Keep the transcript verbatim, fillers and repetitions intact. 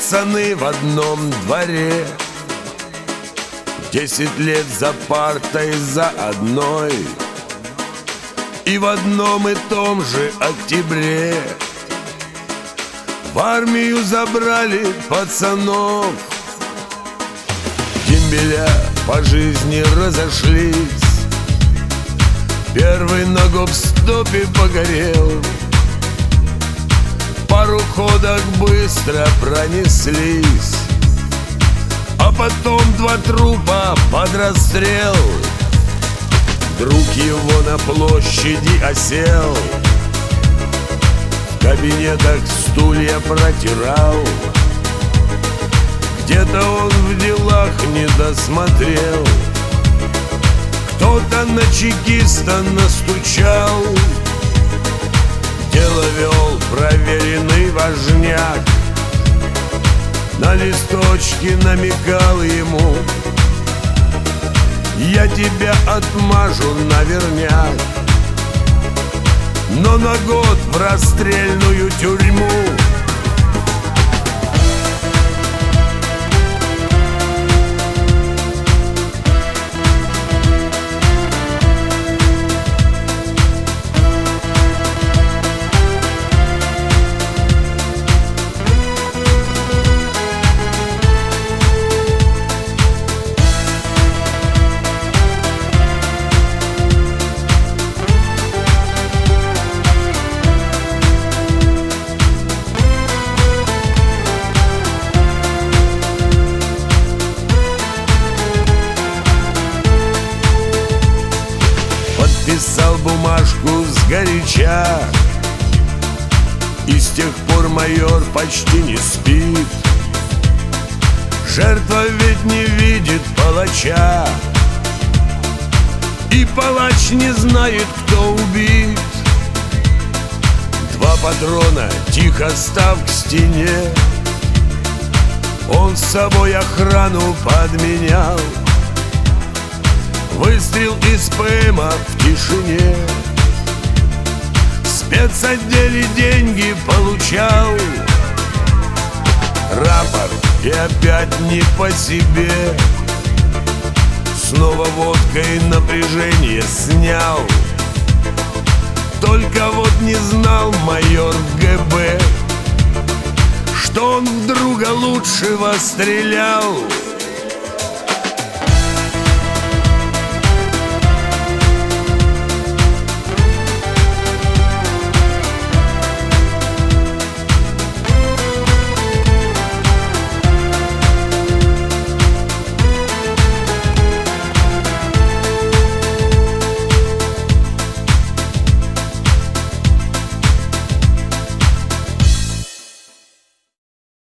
пацаны в одном дворе, десять лет за партой за одной, и в одном и том же октябре в армию забрали пацанов. Дембеля по жизни разошлись, первый на гоп-стопе погорел, пару ходок быстро пронеслись, а потом два трупа под расстрел. Друг его на площади осел, в кабинетах стулья протирал, где-то он в делах не досмотрел, кто-то на чекиста настучал. Дело вел проверенный важняк, на листочке намекал ему: я тебя отмажу наверняк, но на год в расстрельную тюрьму. Подписал бумажку сгоряча, и с тех пор майор почти не спит. Жертва ведь не видит палача, и палач не знает, кто убит. Два патрона тихо став к стене, он с собой охрану подменял. Выстрел из ПМа в тишине, в спецотделе деньги получал. Рапорт и опять не по себе, снова водкой напряжение снял. Только вот не знал майор ГБ, что он в друга лучшего стрелял.